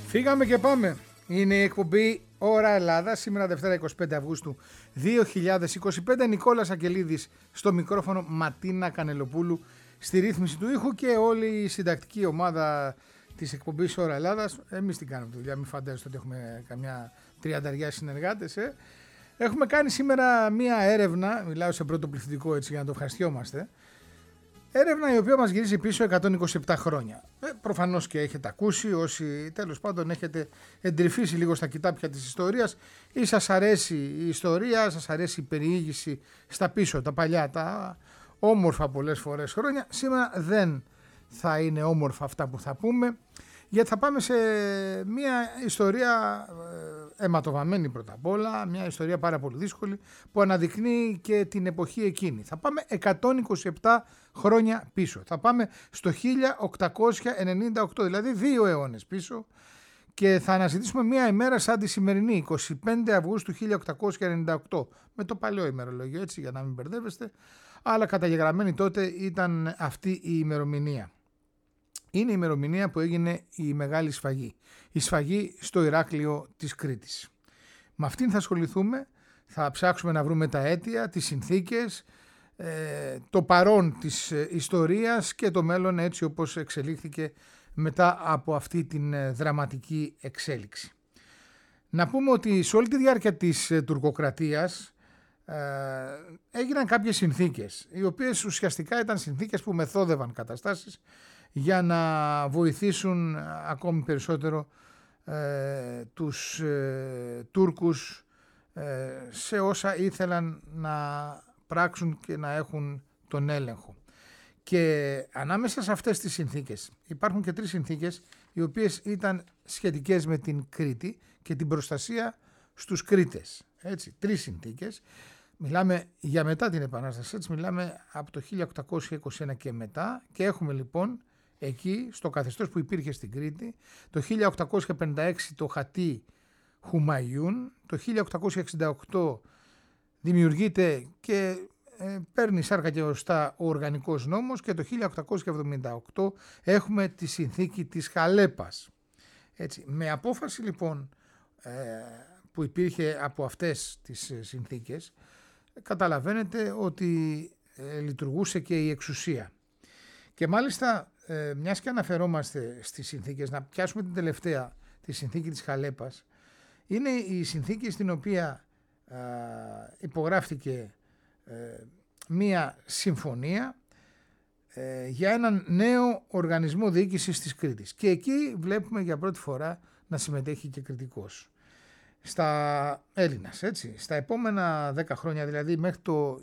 Φύγαμε και πάμε. Είναι η εκπομπή Ώρα Ελλάδα, σήμερα Δευτέρα 25 Αυγούστου 2025. Νικόλας Αγγελίδης στο μικρόφωνο, Ματίνα Κανελοπούλου στη ρύθμιση του ήχου και όλη η συντακτική ομάδα της εκπομπής Ώρα Ελλάδας. Εμείς την κάνουμε τη δουλειά, μην φαντάζεστε ότι έχουμε καμιά 30 συνεργάτες. Έχουμε κάνει σήμερα μία έρευνα, μιλάω σε πρώτο πληθυντικό έτσι για να το ευχαριστιόμαστε. Έρευνα η οποία μας γυρίζει πίσω 127 χρόνια. Προφανώς και έχετε ακούσει, όσοι τέλος πάντων έχετε εντρυφήσει λίγο στα κοιτάπια της ιστορίας ή σας αρέσει η ιστορία, σας αρέσει η περιήγηση στα πίσω, τα παλιά, τα όμορφα πολλές φορές χρόνια. Σήμερα δεν θα είναι όμορφα αυτά που θα πούμε, γιατί θα πάμε σε μια ιστορία αιματοβαμμένη πρώτα απ' όλα, μια ιστορία πάρα πολύ δύσκολη που αναδεικνύει και την εποχή εκείνη. Θα πάμε 127 χρόνια πίσω. Θα πάμε στο 1898, δηλαδή 2 αιώνες πίσω, και θα αναζητήσουμε μια ημέρα σαν τη σημερινή, 25 Αυγούστου 1898, με το παλαιό ημερολόγιο, έτσι, για να μην μπερδεύεστε, αλλά καταγεγραμμένη τότε ήταν αυτή η ημερομηνία. Είναι η ημερομηνία που έγινε η Μεγάλη Σφαγή. Η σφαγή στο Ηράκλειο της Κρήτης. Με αυτήν θα ασχοληθούμε, θα ψάξουμε να βρούμε τα αίτια, τις συνθήκες, το παρόν της ιστορίας και το μέλλον έτσι όπως εξελίχθηκε μετά από αυτή την δραματική εξέλιξη. Να πούμε ότι σε όλη τη διάρκεια της τουρκοκρατίας έγιναν κάποιες συνθήκες, οι οποίες ουσιαστικά ήταν συνθήκες που μεθόδευαν καταστάσεις για να βοηθήσουν ακόμη περισσότερο τους Τούρκους σε όσα ήθελαν να πράξουν και να έχουν τον έλεγχο. Και ανάμεσα σε αυτές τις συνθήκες υπάρχουν και 3 συνθήκες οι οποίες ήταν σχετικές με την Κρήτη και την προστασία στους Κρήτες. Έτσι, 3 συνθήκες. Μιλάμε για μετά την Επανάσταση, έτσι, μιλάμε από το 1821 και μετά, και έχουμε λοιπόν εκεί στο καθεστώς που υπήρχε στην Κρήτη το 1856 το Χατί Χουμαϊούν, το 1868 δημιουργείται και παίρνει σάρκα και οστά ο οργανικός νόμος, και το 1878 έχουμε τη συνθήκη της Χαλέπας. Έτσι, με απόφαση λοιπόν που υπήρχε από αυτές τις συνθήκες, καταλαβαίνετε ότι λειτουργούσε και η εξουσία. Και μάλιστα, μιας και αναφερόμαστε στις συνθήκες, να πιάσουμε την τελευταία, τη συνθήκη της Χαλέπας. Είναι η συνθήκη στην οποία υπογράφτηκε μία συμφωνία για έναν νέο οργανισμό διοίκησης της Κρήτης. Και εκεί βλέπουμε για πρώτη φορά να συμμετέχει και κριτικός. Στα Έλληνας, έτσι. Στα επόμενα 10 χρόνια, δηλαδή μέχρι το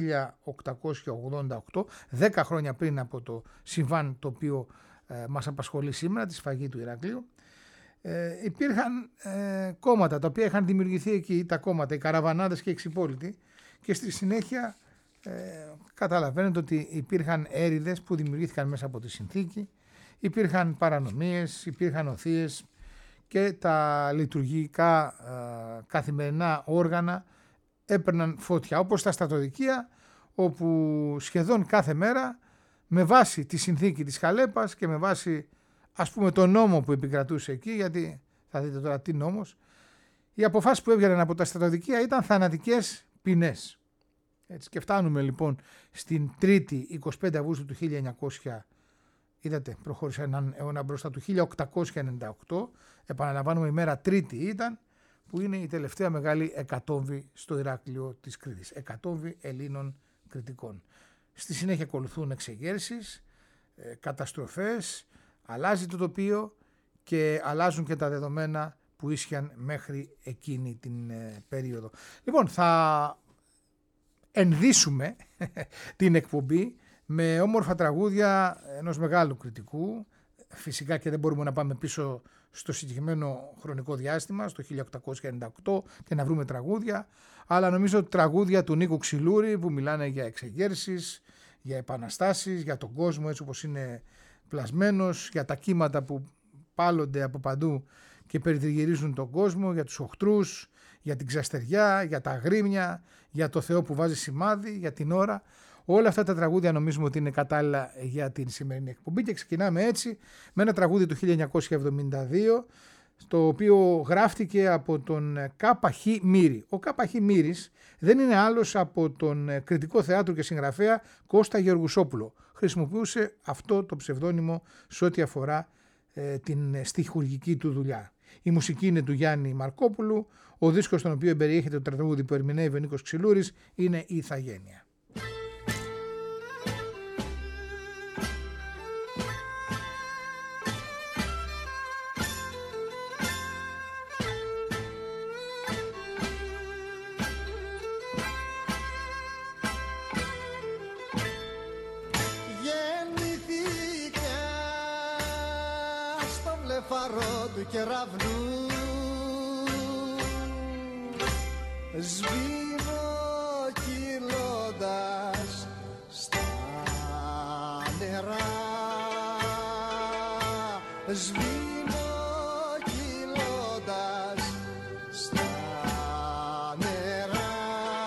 1888, 10 χρόνια πριν από το συμβάν το οποίο μας απασχολεί σήμερα, τη σφαγή του Ηρακλείου, υπήρχαν κόμματα τα οποία είχαν δημιουργηθεί εκεί, τα κόμματα, οι καραβανάδες και οι εξυπόλοιτοι, και στη συνέχεια καταλαβαίνετε ότι υπήρχαν έρηδες που δημιουργήθηκαν μέσα από τη συνθήκη, υπήρχαν παρανομίες, υπήρχαν οθείες, και τα λειτουργικά καθημερινά όργανα έπαιρναν φωτιά, όπως τα στρατοδικεία, όπου σχεδόν κάθε μέρα με βάση τη συνθήκη της Χαλέπας και με βάση ας πούμε τον νόμο που επικρατούσε εκεί, γιατί θα δείτε τώρα τι νόμος, οι αποφάσεις που έβγαιναν από τα στρατοδικεία ήταν θανατικές ποινές. Έτσι, και φτάνουμε λοιπόν στην Τρίτη 25 Αυγούστου του 1900, είδατε, προχώρησα έναν αιώνα μπροστά, του 1898, επαναλαμβάνουμε η μέρα Τρίτη ήταν, που είναι η τελευταία μεγάλη εκατόμβη στο Ηράκλειο της Κρήτης. Εκατόμβη Ελλήνων κριτικών. Στη συνέχεια ακολουθούν εξεγέρσεις, καταστροφές, αλλάζει το τοπίο και αλλάζουν και τα δεδομένα που ίσχυαν μέχρι εκείνη την περίοδο. Λοιπόν, θα ενδύσουμε την εκπομπή με όμορφα τραγούδια ενός μεγάλου κριτικού. Φυσικά και δεν μπορούμε να πάμε πίσω στο συγκεκριμένο χρονικό διάστημα, στο 1898, και να βρούμε τραγούδια, αλλά νομίζω τραγούδια του Νίκου Ξυλούρη που μιλάνε για εξεγέρσεις, για επαναστάσεις, για τον κόσμο έτσι όπως είναι πλασμένος, για τα κύματα που πάλλονται από παντού και περιτριγυρίζουν τον κόσμο, για τους οχτρούς, για την ξαστεριά, για τα αγρίμια, για το Θεό που βάζει σημάδι, για την ώρα. Όλα αυτά τα τραγούδια νομίζουμε ότι είναι κατάλληλα για την σημερινή εκπομπή, και ξεκινάμε έτσι με ένα τραγούδι του 1972 το οποίο γράφτηκε από τον Κ.Χ. Μύρη. Ο Κ.Χ. Μύρης δεν είναι άλλος από τον κριτικό θεάτρου και συγγραφέα Κώστα Γεωργουσόπουλο. Χρησιμοποιούσε αυτό το ψευδόνυμο σε ό,τι αφορά την στιχουργική του δουλειά. Η μουσική είναι του Γιάννη Μαρκόπουλου, ο δίσκος στον οποίο περιέχεται το τραγούδι που ερμηνεύει ο Νίκος Ξυλούρης είναι η Ιθαγένεια. Του κεραυνού σβήνω κυλώντας στα νερά, σβήνω κυλώντας στα νερά.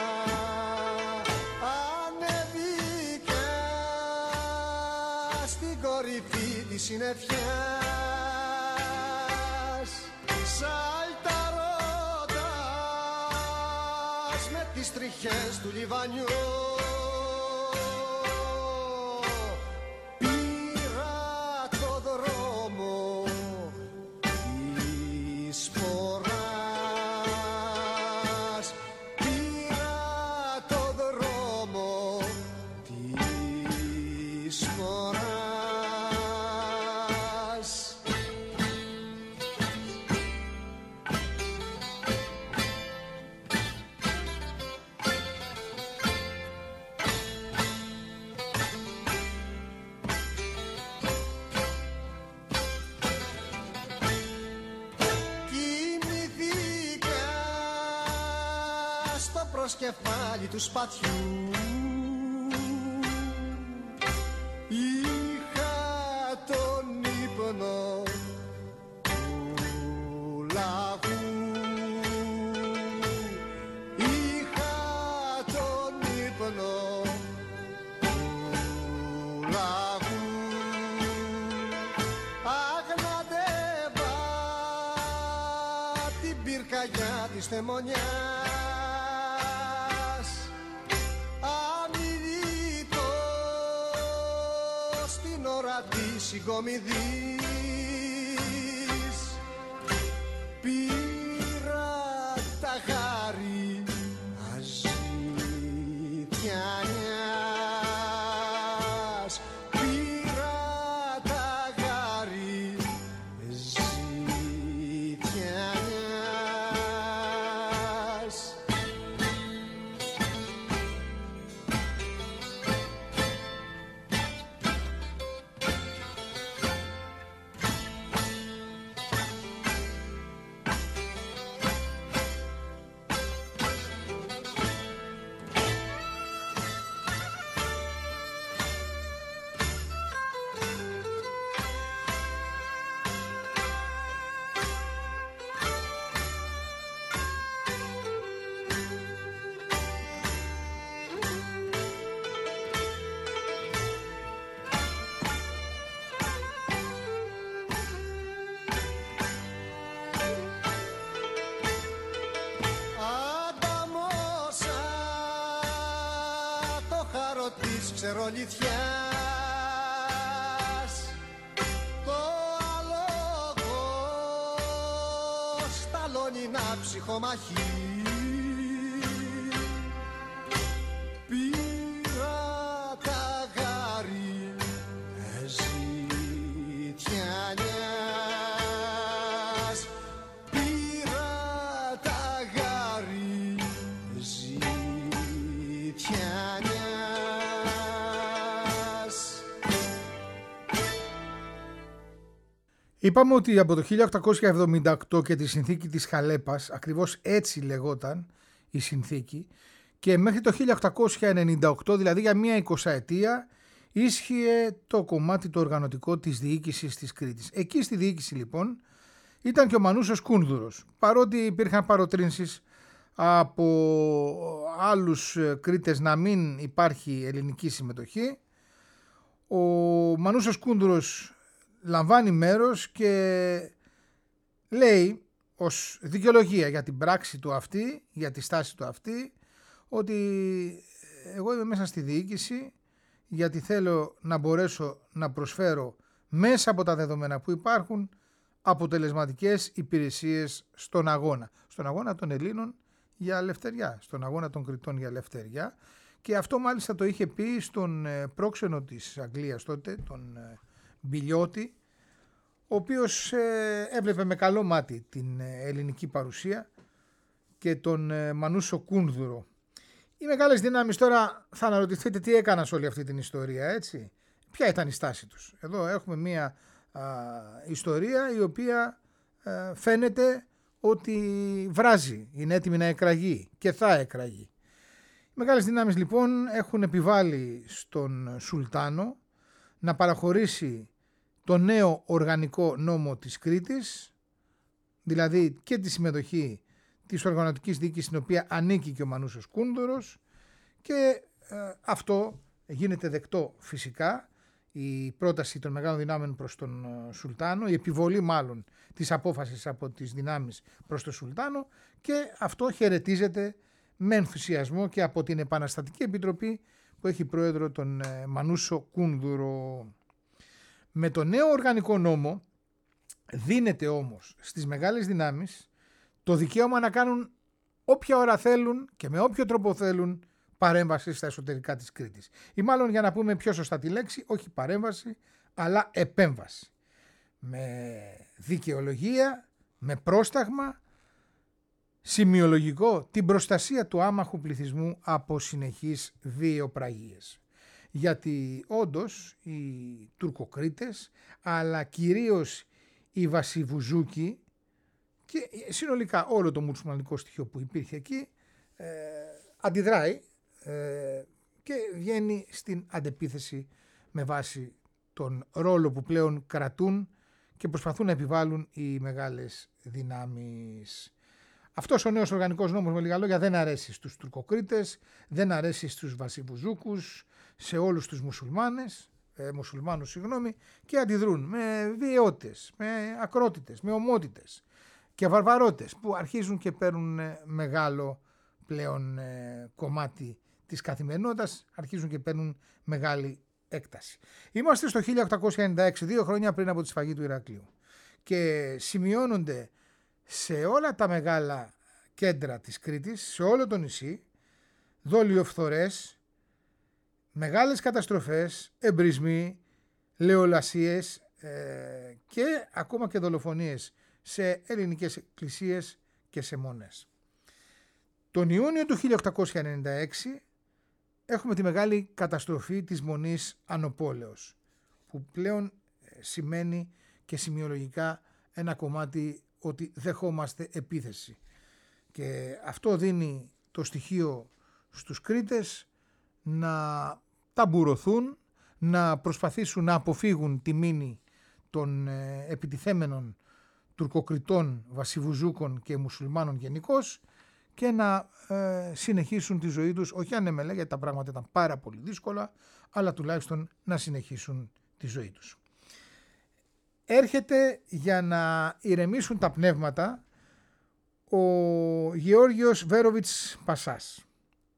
Ανέβηκα στην κορυφή της συννεφιάς, σαλταρώτας με τις τριχές του λιβανιού. Πήρα το δρόμο της φοράς, πήρα το δρόμο της φοράς. Κεφάλι του σπατιού είχα τον ύπνο του λαγού, είχα τον ύπνο του λαγού. Αγναντεύα την πυρκαγιά της θεμονιάς, της συγκομιδής. Πήρα τα χάρη αζητιανιάς, πήρα τα χάρη ζητιανιάς. Ξερολιθιάς το άλογο σταλώνει να ψυχομαχεί. Πήρα τα γάρι ζητιανιάς, πήρα τα γάρι ζητιανιάς. Είπαμε ότι από το 1878 και τη συνθήκη της Χαλέπας, ακριβώς έτσι λεγόταν η συνθήκη, και μέχρι το 1898, δηλαδή για μία 20ετία, ίσχυε το κομμάτι το οργανωτικό της διοίκησης της Κρήτης. Εκεί στη διοίκηση λοιπόν ήταν και ο Μανούσος Κούνδουρος. Παρότι υπήρχαν παροτρύνσεις από άλλους Κρήτες να μην υπάρχει ελληνική συμμετοχή, ο Μανούσος Κούνδουρος λαμβάνει μέρος και λέει ως δικαιολογία για την πράξη του αυτή, για τη στάση του αυτή, ότι εγώ είμαι μέσα στη διοίκηση γιατί θέλω να μπορέσω να προσφέρω μέσα από τα δεδομένα που υπάρχουν αποτελεσματικές υπηρεσίες στον αγώνα των Ελλήνων για ελευθεριά, στον αγώνα των Κρητών για ελευθεριά, και αυτό μάλιστα το είχε πει στον πρόξενο της Αγγλίας τότε, τον Μπιλιώτη, ο οποίος έβλεπε με καλό μάτι την ελληνική παρουσία και τον Μανούσο Κούνδουρο. Οι μεγάλες δυνάμεις τώρα θα αναρωτηθείτε τι έκαναν σε όλη αυτή την ιστορία, έτσι. Ποια ήταν η στάση τους. Εδώ έχουμε μια ιστορία η οποία φαίνεται ότι βράζει, είναι έτοιμη να εκραγεί και θα εκραγεί. Οι μεγάλες δυνάμεις λοιπόν έχουν επιβάλει στον Σουλτάνο να παραχωρήσει το νέο οργανικό νόμο της Κρήτης, δηλαδή και τη συμμετοχή της οργανωτικής διοίκησης στην οποία ανήκει και ο Μανούσος Κούνδουρος, και αυτό γίνεται δεκτό φυσικά, η πρόταση των μεγάλων δυνάμεων προς τον Σουλτάνο, η επιβολή μάλλον της απόφασης από τις δυνάμεις προς τον Σουλτάνο, και αυτό χαιρετίζεται με ενθουσιασμό και από την Επαναστατική Επιτροπή που έχει πρόεδρο τον Μανούσο Κούνδουρο. Με το νέο οργανικό νόμο δίνεται όμως στις μεγάλες δυνάμεις το δικαίωμα να κάνουν όποια ώρα θέλουν και με όποιο τρόπο θέλουν παρέμβαση στα εσωτερικά της Κρήτης. Ή μάλλον, για να πούμε πιο σωστά τη λέξη, όχι παρέμβαση αλλά επέμβαση. Με δικαιολογία, με πρόσταγμα σημειολογικό την προστασία του άμαχου πληθυσμού από συνεχείς βιαιοπραγίες. Γιατί όντως οι Τουρκοκρίτες, αλλά κυρίως οι Βασιβουζούκοι και συνολικά όλο το μουσουλμανικό στοιχείο που υπήρχε εκεί αντιδράει και βγαίνει στην αντεπίθεση με βάση τον ρόλο που πλέον κρατούν και προσπαθούν να επιβάλλουν οι μεγάλες δυνάμεις. Αυτός ο νέος οργανικός νόμος, με λίγα λόγια, δεν αρέσει στους Τουρκοκρίτες, δεν αρέσει στους Βασιβουζούκους, σε όλους τους μουσουλμάνους και αντιδρούν με βιαιότητες, με ακρότητες, με ομότητες και βαρβαρότητες που αρχίζουν και παίρνουν μεγάλο πλέον κομμάτι της καθημερινότητας, αρχίζουν και παίρνουν μεγάλη έκταση. Είμαστε στο 1896, 2 χρόνια πριν από τη σφαγή του Ηρακλείου, και σημειώνονται σε όλα τα μεγάλα κέντρα της Κρήτης, σε όλο το νησί, δολιοφθορές, μεγάλες καταστροφές, εμπρισμοί, λεολασίες και ακόμα και δολοφονίες σε ελληνικές εκκλησίες και σε μονές. Τον Ιούνιο του 1896 έχουμε τη μεγάλη καταστροφή της Μονής Ανοπόλεως, που πλέον σημαίνει και σημειολογικά ένα κομμάτι ότι δεχόμαστε επίθεση, και αυτό δίνει το στοιχείο στους Κρήτες να ταμπουρωθούν, να προσπαθήσουν να αποφύγουν τη μήνη των επιτιθέμενων Τουρκοκριτών, Βασιβουζούκων και Μουσουλμάνων γενικώς, και να συνεχίσουν τη ζωή τους, όχι ανέμελα γιατί τα πράγματα ήταν πάρα πολύ δύσκολα, αλλά τουλάχιστον να συνεχίσουν τη ζωή τους. Έρχεται για να ηρεμήσουν τα πνεύματα ο Γεώργιος Βέροβιτς Πασάς,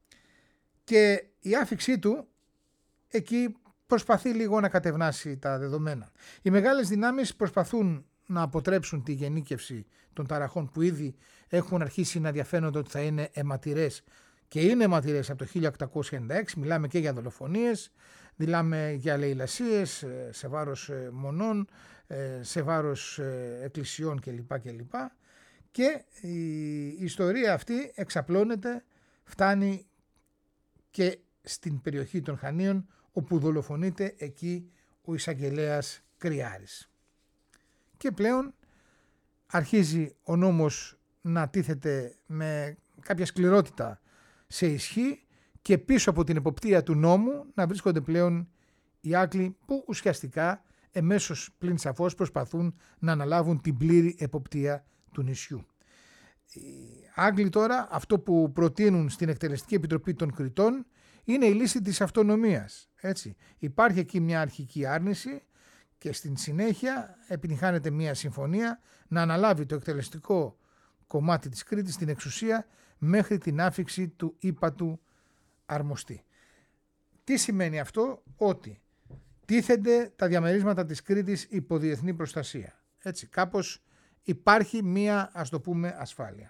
και η άφιξή του εκεί προσπαθεί λίγο να κατευνάσει τα δεδομένα. Οι μεγάλες δυνάμεις προσπαθούν να αποτρέψουν τη γενίκευση των ταραχών που ήδη έχουν αρχίσει να διαφαίνονται ότι θα είναι αιματηρές, και είναι αιματηρές από το 1896. Μιλάμε και για δολοφονίες, μιλάμε για λαιλασίες σε βάρος μονών, σε βάρος εκκλησιών κλπ. Και η ιστορία αυτή εξαπλώνεται, φτάνει και στην περιοχή των Χανίων, όπου δολοφονείται εκεί ο εισαγγελέας Κρυάρης. Και πλέον αρχίζει ο νόμος να τίθεται με κάποια σκληρότητα σε ισχύ, και πίσω από την εποπτεία του νόμου να βρίσκονται πλέον οι Άγγλοι, που ουσιαστικά εμέσως πλην σαφώς προσπαθούν να αναλάβουν την πλήρη εποπτεία του νησιού. Οι Άγγλοι τώρα αυτό που προτείνουν στην Εκτελεστική Επιτροπή των Κρητών είναι η λύση της αυτονομίας. Έτσι. Υπάρχει εκεί μια αρχική άρνηση, και στην συνέχεια επιτυγχάνεται μια συμφωνία να αναλάβει το εκτελεστικό κομμάτι της Κρήτης την εξουσία μέχρι την άφιξη του ύπατου αρμοστή. Τι σημαίνει αυτό? Ότι τίθενται τα διαμερίσματα της Κρήτης υπό διεθνή προστασία. Έτσι, κάπως υπάρχει μία, ας το πούμε, ασφάλεια.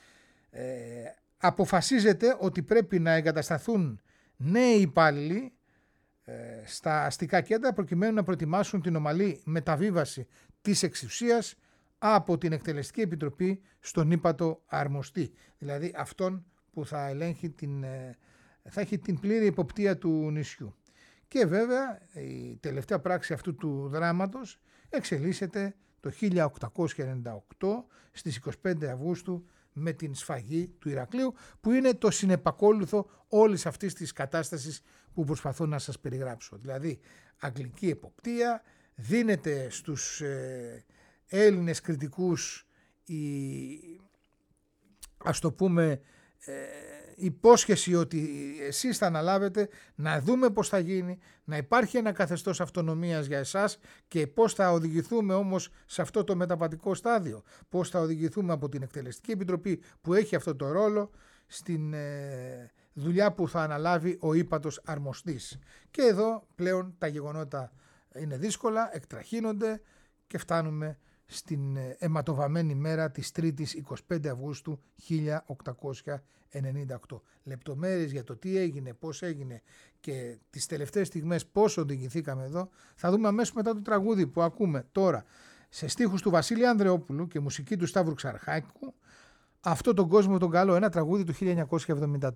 Αποφασίζεται ότι πρέπει να εγκατασταθούν νέοι υπάλληλοι στα αστικά κέντρα προκειμένου να προετοιμάσουν την ομαλή μεταβίβαση της εξουσίας από την Εκτελεστική Επιτροπή στον ύπατο αρμοστή. Δηλαδή αυτόν που θα ελέγχει θα έχει την πλήρη υποπτία του νησιού. Και βέβαια η τελευταία πράξη αυτού του δράματος εξελίσσεται το 1898 στις 25 Αυγούστου με την σφαγή του Ηρακλείου, που είναι το συνεπακόλουθο όλης αυτής της κατάστασης που προσπαθώ να σας περιγράψω. Δηλαδή αγγλική εποπτεία, δίνεται στους Έλληνες κριτικούς ας το πούμε υπόσχεση ότι εσείς θα αναλάβετε, να δούμε πώς θα γίνει, να υπάρχει ένα καθεστώς αυτονομίας για εσάς και πώς θα οδηγηθούμε όμως σε αυτό το μεταβατικό στάδιο, πώς θα οδηγηθούμε από την Εκτελεστική Επιτροπή που έχει αυτό το ρόλο στην δουλειά που θα αναλάβει ο ύπατος αρμοστής. Και εδώ πλέον τα γεγονότα είναι δύσκολα, εκτραχύνονται και φτάνουμε στην αιματοβαμμένη μέρα της 3ης 25 Αυγούστου 1898. Λεπτομέρειες για το τι έγινε, πώς έγινε και τις τελευταίες στιγμές πώς οδηγηθήκαμε εδώ θα δούμε αμέσως μετά το τραγούδι που ακούμε τώρα σε στίχους του Βασίλη Ανδρεόπουλου και μουσική του Σταύρου Ξαρχάκου, αυτό τον κόσμο τον καλό, ένα τραγούδι του 1974.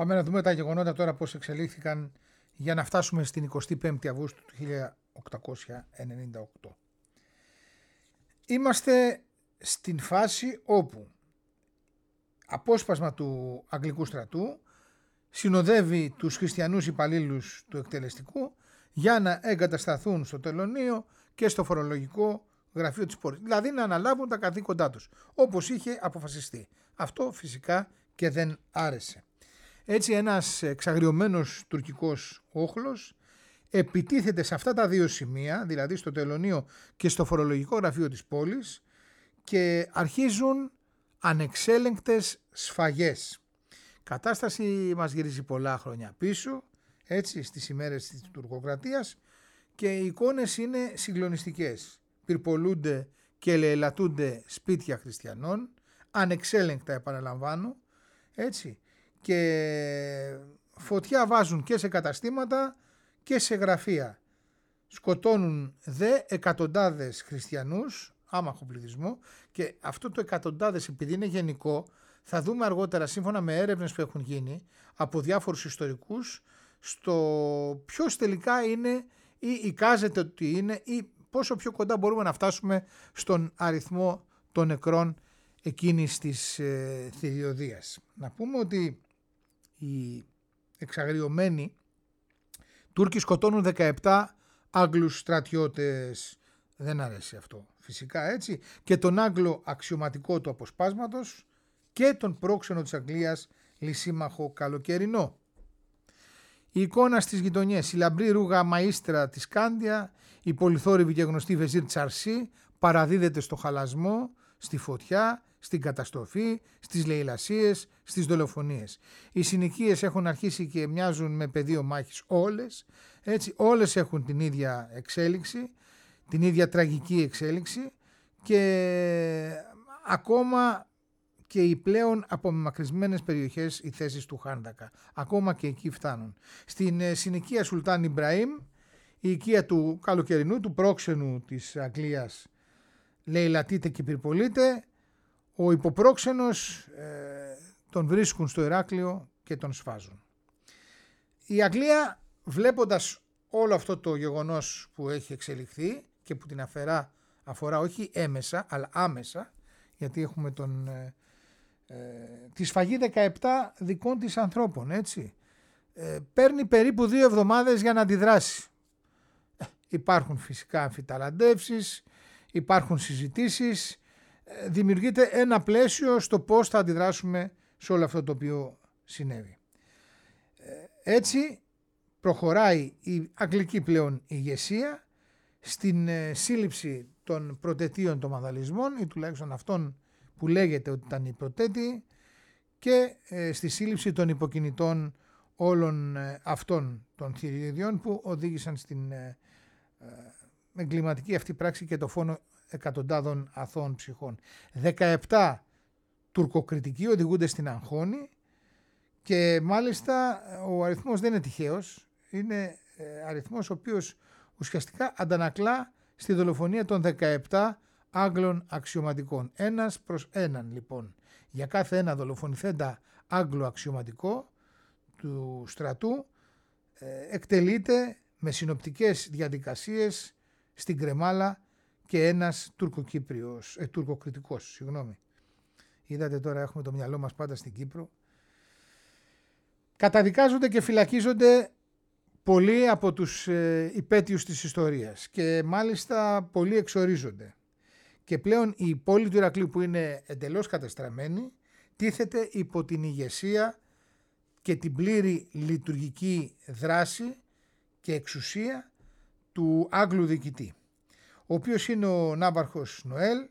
Πάμε να δούμε τα γεγονότα τώρα πώς εξελίχθηκαν για να φτάσουμε στην 25η Αυγούστου του 1898. Είμαστε στην φάση όπου απόσπασμα του Αγγλικού στρατού συνοδεύει τους χριστιανούς υπαλλήλους του εκτελεστικού για να εγκατασταθούν στο τελωνείο και στο φορολογικό γραφείο της πόλης. Δηλαδή να αναλάβουν τα καθήκοντά τους, όπως είχε αποφασιστεί. Αυτό φυσικά και δεν άρεσε. Έτσι ένας εξαγριωμένος τουρκικός όχλος επιτίθεται σε αυτά τα δύο σημεία, δηλαδή στο τελωνείο και στο φορολογικό γραφείο της πόλης, και αρχίζουν ανεξέλεγκτες σφαγές. Κατάσταση μας γυρίζει πολλά χρόνια πίσω, έτσι, στις ημέρες της τουρκοκρατίας, και οι εικόνες είναι συγκλονιστικές. Πυρπολούνται και ελεηλατούνται σπίτια χριστιανών, ανεξέλεγκτα επαναλαμβάνω, έτσι, και φωτιά βάζουν και σε καταστήματα και σε γραφεία. Σκοτώνουν δε εκατοντάδες χριστιανούς, άμαχο πληθυσμό, και αυτό το εκατοντάδες επειδή είναι γενικό, θα δούμε αργότερα σύμφωνα με έρευνες που έχουν γίνει από διάφορους ιστορικούς στο ποιος τελικά είναι ή εικάζεται ότι είναι ή πόσο πιο κοντά μπορούμε να φτάσουμε στον αριθμό των νεκρών εκείνης της θηριωδίας. Να πούμε ότι οι εξαγριωμένοι Τούρκοι σκοτώνουν 17 Άγγλους στρατιώτες. Δεν αρέσει αυτό φυσικά, έτσι, και τον Άγγλο αξιωματικό του αποσπάσματος και τον πρόξενο της Αγγλίας λυσίμαχο καλοκαιρινό. Η εικόνα στις γειτονιές, η λαμπρή ρούγα μαΐστρα της Κάντια, η πολυθόρυβη και γνωστή Βεζίρ Τσαρσί παραδίδεται στο χαλασμό, στη φωτιά, στην καταστροφή, στις λαιλασίες, στις δολοφονίες. Οι συνοικίες έχουν αρχίσει και μοιάζουν με πεδίο μάχης όλες, έτσι, όλες έχουν την ίδια εξέλιξη, την ίδια τραγική εξέλιξη, και ακόμα και οι πλέον απομακρυσμένες περιοχές, οι θέσεις του Χάνδακα, ακόμα και εκεί φτάνουν. Στην συνοικία Σουλτάν Ιμπραήμ, η οικία του καλοκαιρινού, του πρόξενου της Αγγλίας, λαιλατείται και πυρπολείται, ο υποπρόξενος τον βρίσκουν στο Ηράκλειο και τον σφάζουν. Η Αγγλία, βλέποντας όλο αυτό το γεγονός που έχει εξελιχθεί και που την αφορά όχι έμεσα αλλά άμεσα, γιατί έχουμε τη σφαγή 17 δικών της ανθρώπων, έτσι, παίρνει περίπου 2 εβδομάδες για να αντιδράσει. Υπάρχουν φυσικά αμφιταλαντεύσεις, υπάρχουν συζητήσεις, δημιουργείται ένα πλαίσιο στο πώς θα αντιδράσουμε σε όλο αυτό το οποίο συνέβη. Έτσι προχωράει η αγγλική πλέον ηγεσία στην σύλληψη των προτετείων των βανδαλισμών, ή τουλάχιστον αυτών που λέγεται ότι ήταν οι προτέτειοι, και στη σύλληψη των υποκινητών όλων αυτών των θηριωδιών που οδήγησαν στην εγκληματική αυτή πράξη και το φόνο εκατοντάδων αθώων ψυχών. 17 τουρκοκριτικοί οδηγούνται στην αγχώνη, και μάλιστα ο αριθμός δεν είναι τυχαίος, είναι αριθμός ο οποίος ουσιαστικά αντανακλά στη δολοφονία των 17 Άγγλων αξιωματικών. Ένας προς έναν λοιπόν. Για κάθε ένα δολοφονηθέντα Άγγλο αξιωματικό του στρατού εκτελείται με συνοπτικές διαδικασίες στην Κρεμάλα και ένας τουρκοκριτικός. Είδατε, τώρα έχουμε το μυαλό μας πάντα στην Κύπρο. Καταδικάζονται και φυλακίζονται πολλοί από τους υπέτειους της ιστορίας, και μάλιστα πολλοί εξορίζονται. Και πλέον η πόλη του Ηρακλείου, που είναι εντελώς κατεστραμμένη, τίθεται υπό την ηγεσία και την πλήρη λειτουργική δράση και εξουσία του Άγγλου διοικητή, ο οποίος είναι ο ναύαρχος Νοέλ.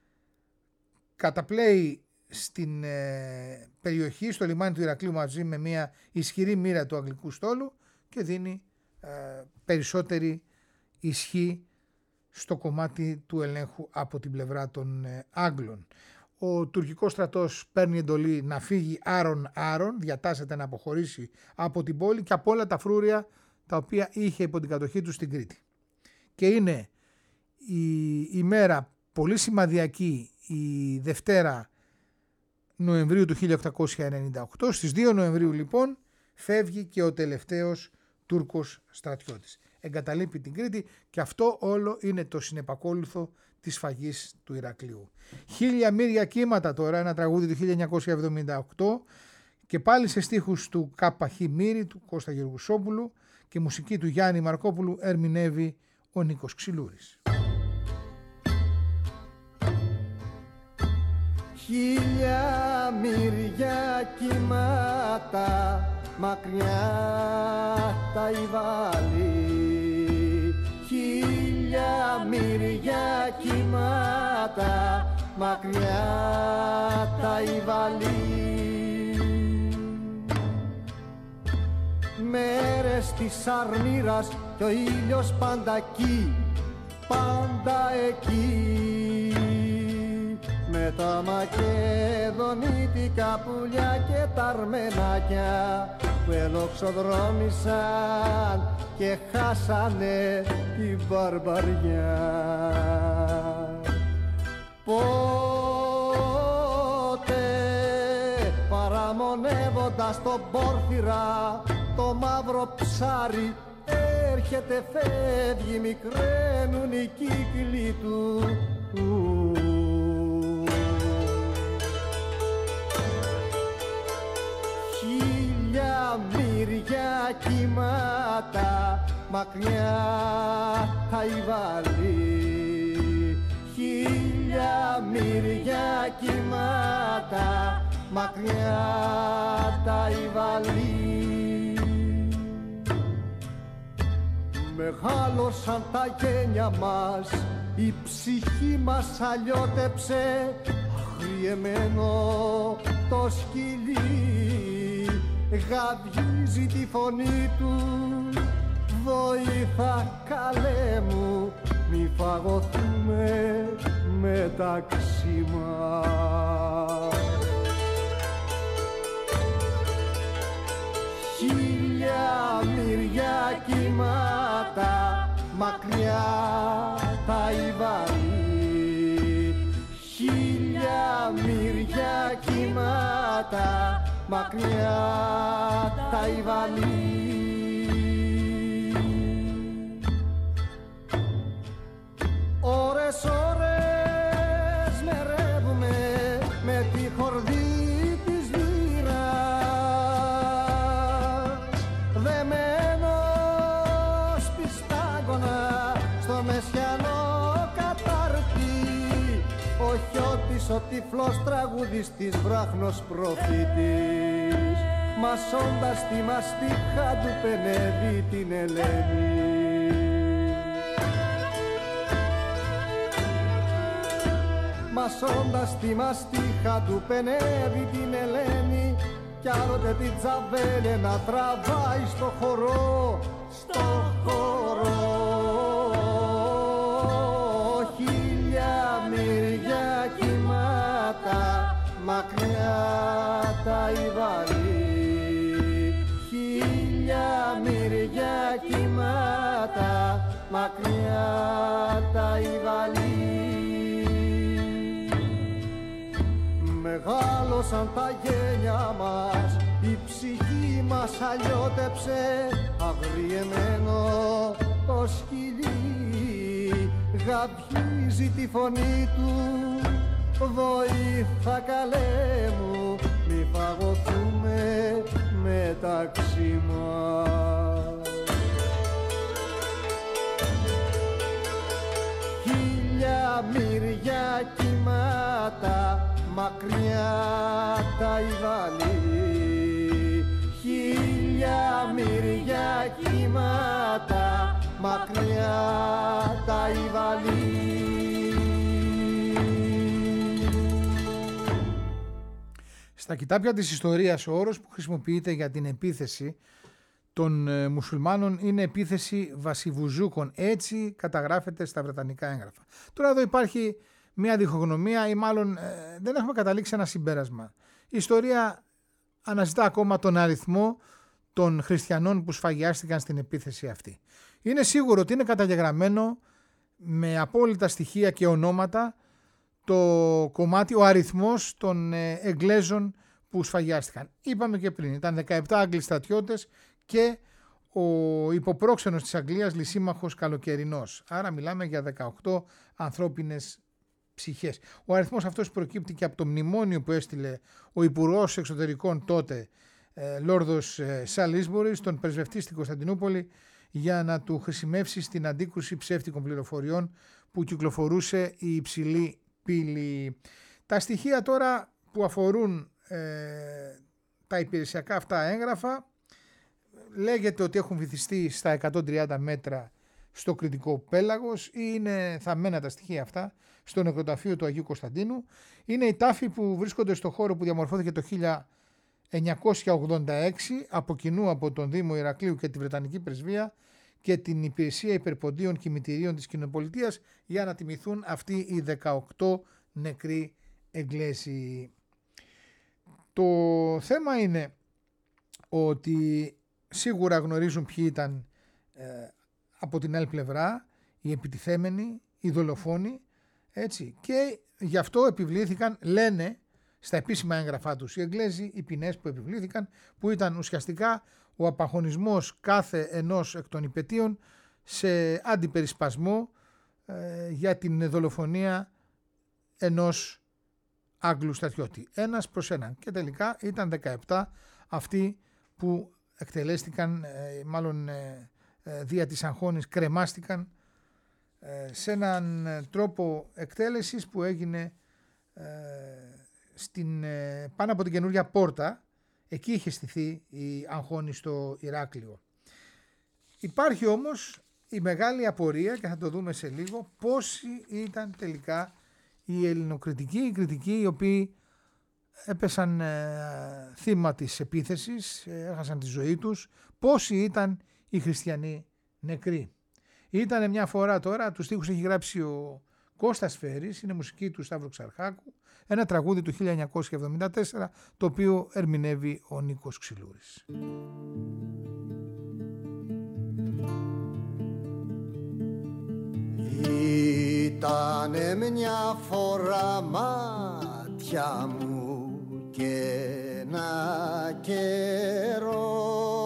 Καταπλέει στην περιοχή, στο λιμάνι του Ηρακλείου, μαζί με μια ισχυρή μοίρα του αγγλικού στόλου, και δίνει περισσότερη ισχύ στο κομμάτι του ελέγχου από την πλευρά των Άγγλων. Ο τουρκικός στρατός παίρνει εντολή να φύγει άρον, διατάσσεται να αποχωρήσει από την πόλη και από όλα τα φρούρια τα οποία είχε υπό την κατοχή του στην Κρήτη. Και είναι η ημέρα πολύ σημαδιακή, η Δευτέρα Νοεμβρίου του 1898. Στις 2 Νοεμβρίου λοιπόν φεύγει και ο τελευταίος Τούρκος στρατιώτης. Εγκαταλείπει την Κρήτη και αυτό όλο είναι το συνεπακόλουθο της σφαγής του Ηρακλείου. 1000 μύρια κύματα τώρα, ένα τραγούδι του 1978 και πάλι σε στίχους του Κ.Χ. Μύρη, του Κώστα Γεργουσόπουλου και μουσική του Γιάννη Μαρκόπουλου ερμηνεύει ο Νίκος Ξυλούρης. 1000 μύρια κύματα μακριά τα Ιβαλή, 1000 μύρια κύματα μακριά τα Ιβαλή. Μέρες της αρμύρας κι ο ήλιος πάντα εκεί, πάντα εκεί, με τα μακεδονίτικα πουλιά και τα αρμενάκια που ελοξοδρόμησαν και χάσανε την βαρβαριά. Πότε παραμονεύοντας τον Πόρφυρα το μαύρο ψάρι έρχεται, φεύγει, μικραίνουν οι κύκλοι του. 1000 μύρια κύματα μακριά τα Ιβαλή, 1000 μύρια κύματα μακριά τα Ιβαλή. Μεγάλωσαν τα γένια μας, η ψυχή μας αλλιώτεψε, αγριεμένο το σκυλί, γαβγίζει τη φωνή του, βοήθα καλέ μου, μη φαγωθούμε μεταξύ μας. 1000 μύρια κύματα μακριά τα Ιβαλή, 1000 μύρια κύματα μακριά τα Ιβαλή. Ώρες ώρες μερεύουμε με τη χορδή της λύρας, δεμένος πιστάγωνα στο μεσιανό κατάρτι, ο Χιώτης ο τυφλός τραγουδιστής βράχνος προφήτης, μασώντας τη μαστίχα του πενεύει την Ελένη. Μασώντας τη μαστίχα του πενεύει την Ελένη, κι άλλοτε την τζαβέλε να τραβάει στο χορό, στο χορό. 1000 μύρια κύματα μακριά τα Ιβαλή, 1000 μύρια κύματα μακριά τα Ιβαλή. Μεγάλωσαν τα γένια μας, η ψυχή μας αλλιώτεψε, αγριεμένο το σκυλί, γαβγίζει τη φωνή του, βοήθα καλέ μου, μη φαγωθούμε μεταξύ μας. 1000 μύρια κύματα μακριά τα Ιβαλή, 1000 μύρια κύματα μακριά τα Ιβαλή. Στα κοιτάπια της ιστορίας ο όρος που χρησιμοποιείται για την επίθεση των μουσουλμάνων είναι επίθεση βασιβουζούκων. Έτσι καταγράφεται στα βρετανικά έγγραφα. Τώρα εδώ υπάρχει μια διχογνωμία ή μάλλον δεν έχουμε καταλήξει ένα συμπέρασμα. Η ιστορία αναζητά ακόμα τον αριθμό των χριστιανών που σφαγιάστηκαν στην επίθεση αυτή. Είναι σίγουρο ότι είναι καταγεγραμμένο με απόλυτα στοιχεία και ονόματα το κομμάτι, ο αριθμός των Εγγλέζων που σφαγιάστηκαν. Είπαμε και πριν, ήταν 17 Άγγλοι στρατιώτες και ο υποπρόξενος της Αγγλίας λυσίμαχος καλοκαιρινός. Άρα μιλάμε για 18 ανθρώπινες ψυχές. Ο αριθμός αυτός προκύπτει και από το μνημόνιο που έστειλε ο Υπουργός Εξωτερικών τότε, Λόρδος Σαλίσμπορι, στον πρεσβευτή στην Κωνσταντινούπολη, για να του χρησιμεύσει στην αντίκρουση ψεύτικων πληροφοριών που κυκλοφορούσε η υψηλή πύλη. Τα στοιχεία τώρα που αφορούν τα υπηρεσιακά αυτά έγγραφα, λέγεται ότι έχουν βυθιστεί στα 130 μέτρα στο Κρητικό Πέλαγος, είναι θαμμένα τα στοιχεία αυτά στο νεκροταφείο του Αγίου Κωνσταντίνου. Είναι οι τάφοι που βρίσκονται στο χώρο που διαμορφώθηκε το 1986 από κοινού από τον Δήμο Ηρακλείου και τη Βρετανική Πρεσβεία και την Υπηρεσία Υπερποντίων Κημητηρίων της Κοινοπολιτείας, για να τιμηθούν αυτοί οι 18 νεκροί Εγγλέζοι. Το θέμα είναι ότι σίγουρα γνωρίζουν ποιοι ήταν από την άλλη πλευρά οι επιτιθέμενοι, οι δολοφόνοι, έτσι, και γι' αυτό επιβλήθηκαν, λένε στα επίσημα έγγραφά τους οι Εγγλέζοι, οι ποινές που επιβλήθηκαν, που ήταν ουσιαστικά ο απαγχωνισμός κάθε ενός εκ των υπαιτίων σε αντιπερισπασμό για την δολοφονία ενός Άγγλου στρατιώτη. Ένας προς έναν. Και τελικά ήταν 17 αυτοί που εκτελέστηκαν, μάλλον δια της αγχώνης κρεμάστηκαν σε έναν τρόπο εκτέλεσης που έγινε πάνω από την καινούργια πόρτα. Εκεί είχε στηθεί η αγχώνη στο Ηράκλειο. Υπάρχει όμως η μεγάλη απορία, και θα το δούμε σε λίγο, πόσοι ήταν τελικά οι ελληνοκριτικοί, οι κριτικοί οι οποίοι έπεσαν θύμα της επίθεσης, έχασαν τη ζωή τους, πόσοι ήταν οι χριστιανοί νεκροί. Ήταν μια φορά τώρα, τους στίχους έχει γράψει ο Κώστας Φέρης, είναι μουσική του Σταύρου Ξαρχάκου, ένα τραγούδι του 1974, το οποίο ερμηνεύει ο Νίκος Ξυλούρης. Ήτανε μια φορά μάτια μου και ένα καιρό,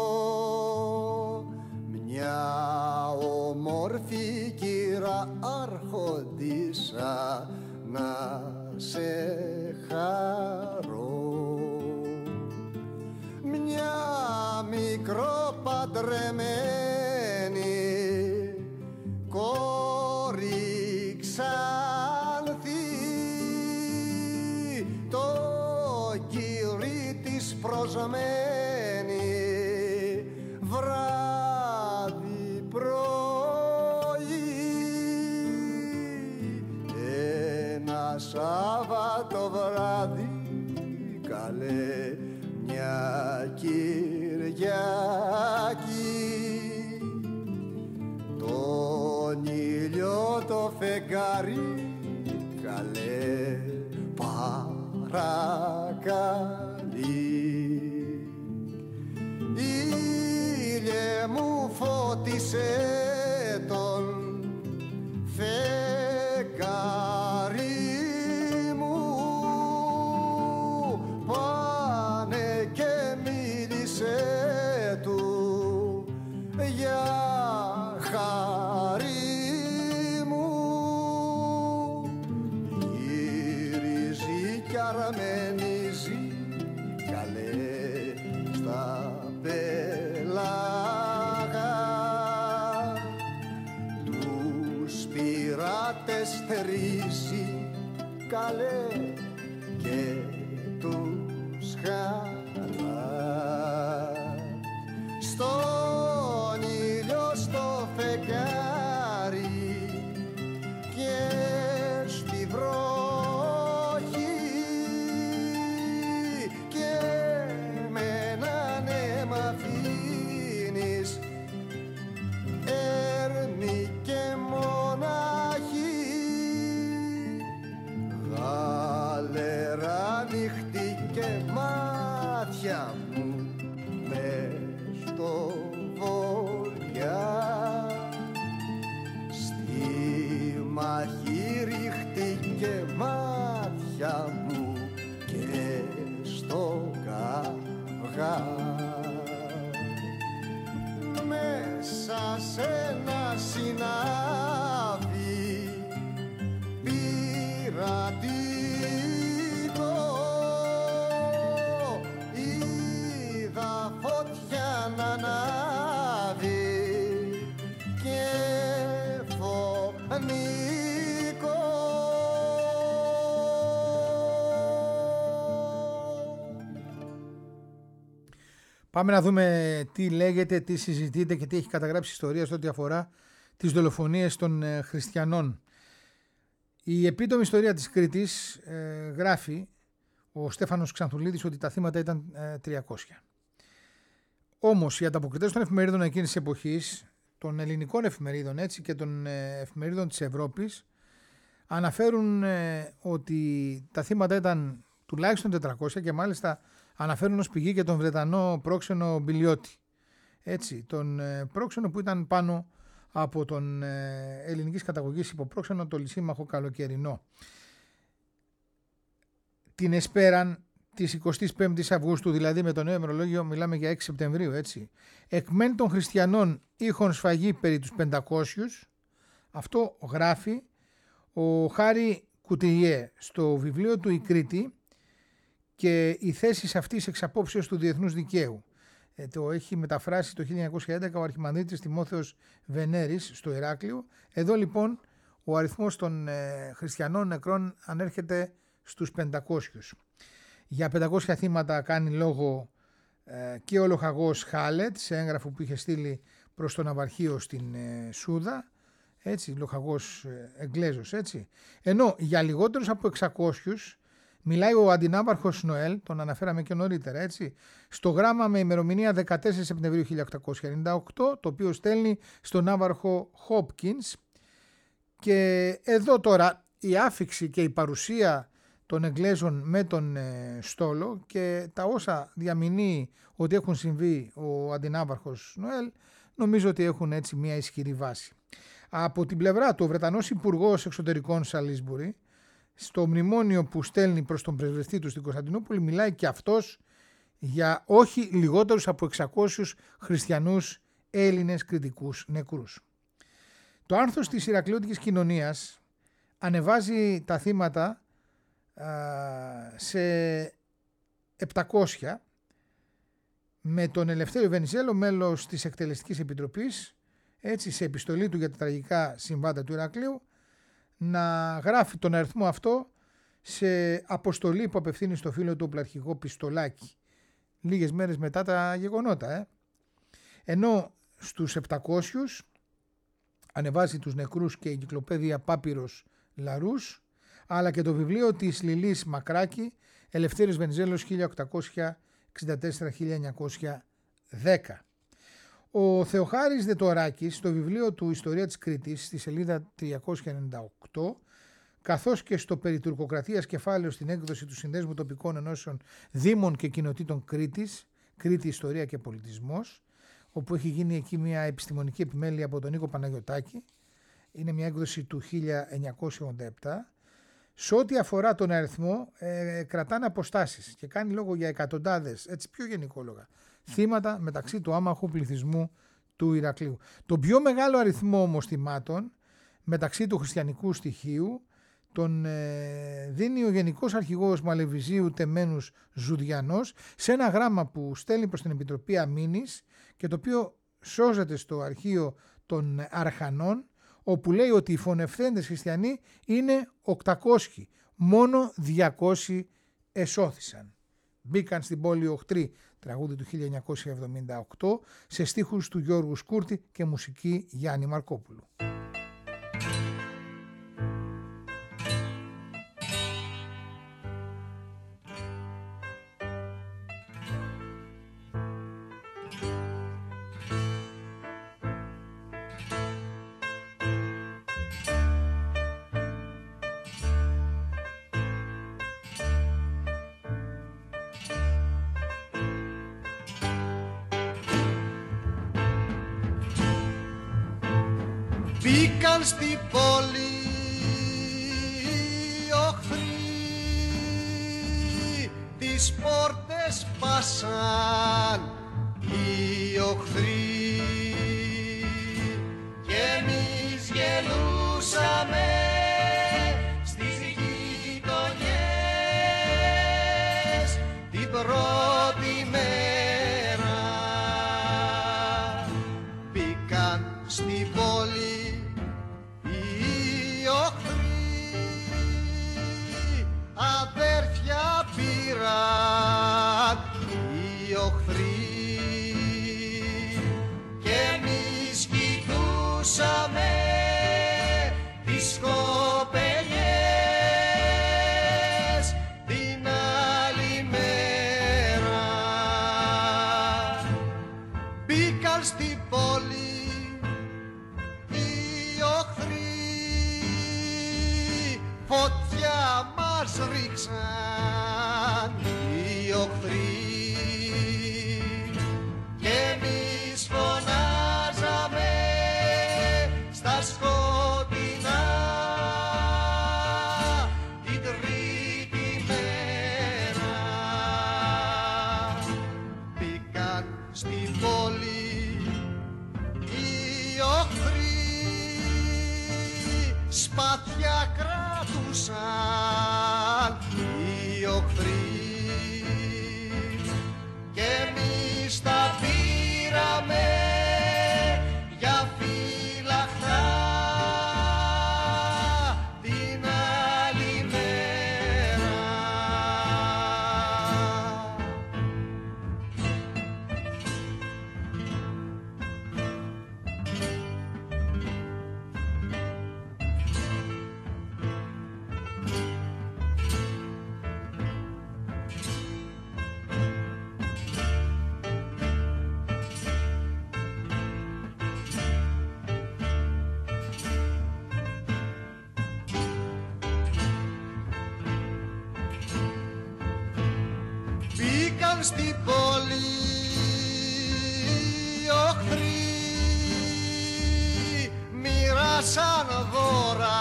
μια όμορφη κύρα άρχοντισσα να σε χαρώ, μια μικροπαντρεμένη κόρη ξανθή, το κύρι της προσμένη βράδυ πρωί, ένα Σάββατο βράδυ καλέ μια Κυριακή, τον ήλιο το φεγγάρι καλέ παρακαλεί. Ήλιε μου φώτισε τον φεγγάρι μου, πάνε και μίλησε του για χάρη μου. Γυρίζει κι αρμενίζει καλέ στα πέλαγα, τους πειράτες θερίζει καλέ και τους χαλά. Στον ήλιο στο φεγγάρι και στη βροχή και με έναν αίμα αφήνεις έρμη και μοναχή. Γαλερά νύχτη και μάτια μάτια μου και στο καυγά. Μέσα σε ένα συνάδι πειρατικό είδα φωτιά να ανάβει και φωνικό. Πάμε να δούμε τι λέγεται, τι συζητείται και τι έχει καταγράψει η ιστορία σε ό,τι αφορά τις δολοφονίες των χριστιανών. Η επίτομη ιστορία της Κρήτης γράφει ο Στέφανος Ξανθουλίδης ότι τα θύματα ήταν 300. Όμως οι ανταποκριτές των εφημερίδων εκείνης της εποχής, των ελληνικών εφημερίδων έτσι, και των εφημερίδων της Ευρώπης, αναφέρουν ότι τα θύματα ήταν τουλάχιστον 400 και μάλιστα αναφέρουν ως πηγή και τον Βρετανό πρόξενο Μπιλιώτη. Έτσι, τον πρόξενο που ήταν πάνω από τον ελληνικής καταγωγής υποπρόξενο, το λυσίμαχο Καλοκαιρινό. Την εσπέραν της 25ης Αυγούστου, δηλαδή με το νέο ημερολόγιο μιλάμε για 6 Σεπτεμβρίου, έτσι. Εκ μεν των χριστιανών είχον σφαγεί περί τους 500, αυτό γράφει ο Χάρη Κουτιλιέ στο βιβλίο του «Η Κρήτη» και οι θέσεις αυτής εξ απόψεως του διεθνούς δικαίου. Το έχει μεταφράσει το 1911 ο Αρχιμανδρίτης Τιμόθεος Βενέρης στο Ηράκλειο. Εδώ λοιπόν ο αριθμός των χριστιανών νεκρών ανέρχεται στους 500. Για 500 θύματα κάνει λόγο και ο λοχαγός Χάλετ σε έγγραφο που είχε στείλει προς τον ναυαρχείο στην Σούδα, έτσι, λοχαγός Εγγλέζος, έτσι. Ενώ για λιγότερους από 600 μιλάει ο αντινάβαρχος Νοέλ, τον αναφέραμε και νωρίτερα, έτσι, στο γράμμα με ημερομηνία 14 Σεπτεμβρίου 1898, το οποίο στέλνει στον ναύαρχο Χόπκινς. Και εδώ τώρα η άφιξη και η παρουσία των Εγγλέζων με τον στόλο και τα όσα διαμηνύει ότι έχουν συμβεί ο αντινάβαρχος Νοέλ, νομίζω ότι έχουν έτσι μια ισχυρή βάση. Από την πλευρά του, ο Βρετανός Υπουργός Εξωτερικών Σαλίσμπουρι, στο μνημόνιο που στέλνει προς τον πρεσβευτή του στην Κωνσταντινούπολη, μιλάει και αυτός για όχι λιγότερους από 600 χριστιανούς Έλληνες κριτικούς νεκρούς. Το άρθρος της Ηρακλειώτικης Κοινωνίας ανεβάζει τα θύματα σε 700, με τον Ελευθέριο Βενιζέλο, μέλος της Εκτελεστικής Επιτροπής, έτσι, σε επιστολή του για τα τραγικά συμβάντα του Ηρακλείου, να γράφει τον αριθμό αυτό σε αποστολή που απευθύνει στο φίλο του οπλαρχηγό Πιστολάκη λίγες μέρες μετά τα γεγονότα. Ενώ στους 700 ανεβάζει τους νεκρούς και η εγκυκλοπαίδεια Πάπυρος Λαρούς, αλλά και το βιβλίο της Λιλής Μακράκη, Ελευθέριος Βενιζέλος 1864-1910. Ο Θεοχάρης Δετοράκης στο βιβλίο του «Ιστορία της Κρήτης» στη σελίδα 398, καθώς και στο περί τουρκοκρατίας κεφάλαιο στην έκδοση του Συνδέσμου Τοπικών Ενώσεων Δήμων και Κοινοτήτων Κρήτης, Κρήτη, Ιστορία και Πολιτισμός, όπου έχει γίνει εκεί μια επιστημονική επιμέλεια από τον Νίκο Παναγιωτάκη, είναι μια έκδοση του 1987, σε ό,τι αφορά τον αριθμό κρατάνε αποστάσεις και κάνει λόγο για εκατοντάδες, έτσι πιο γενικόλογα, θύματα μεταξύ του άμαχου πληθυσμού του Ηρακλείου. Το πιο μεγάλο αριθμό όμως θυμάτων μεταξύ του χριστιανικού στοιχείου τον δίνει ο Γενικός Αρχηγός Μαλεβιζίου Τεμένους Ζουδιανός σε ένα γράμμα που στέλνει προς την Επιτροπή Αμήνης και το οποίο σώζεται στο αρχείο των Αρχανών, όπου λέει ότι οι φωνευθέντες χριστιανοί είναι 800, μόνο 200 εσώθησαν. Μπήκαν στην πόλη οχτροί, τραγούδι του 1978, σε στίχους του Γιώργου Σκούρτη και μουσική Γιάννη Μαρκόπουλου. Μπήκαν στην πόλη οχθροί τις πόρτες πάσαν οι οχθροί και εμείς γελούσαμε στις γειτονιές την πρώτη μέρα. Μπήκαν στην πόλη οι οχθροί, αδέρφια πήραν οι οχθροί και εμείς κοιτούσαμε τις κοπελιές την άλλη μέρα. Μπήκαν στην πόλη οι οχθροί, φωτιά μας ρίξαν οι οχθροί και εμείς φωνάζαμε στα σκοτεινά την τρίτη μέρα. Μπήκαν στην πόλη οι οχθροί, σπαθιά κρατούσαν οι οχθροί και εμείς τα πήραμε για φυλαχτά την άλλη μέρα. Μπήκαν στην πόλη οι οχθροί, μοιράσαν δώρα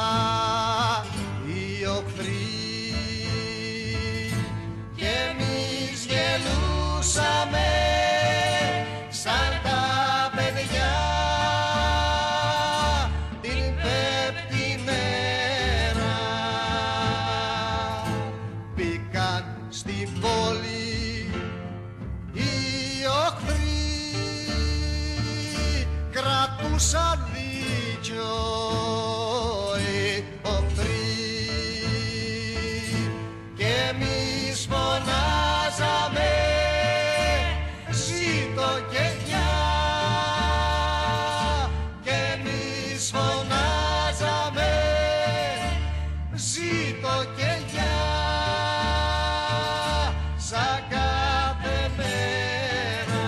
οι οχθροί και εμείς γελούσαμε σαν τα παιδιά την πέμπτη μέρα. Μπήκαν στην πόλη οι οχθροί, κρατούσαν δίκιο οι οχθροί και εμείς φωνάζαμε ζήτω και γεια και εμείς φωνάζαμε ζήτω και γεια σαν κάθε μέρα.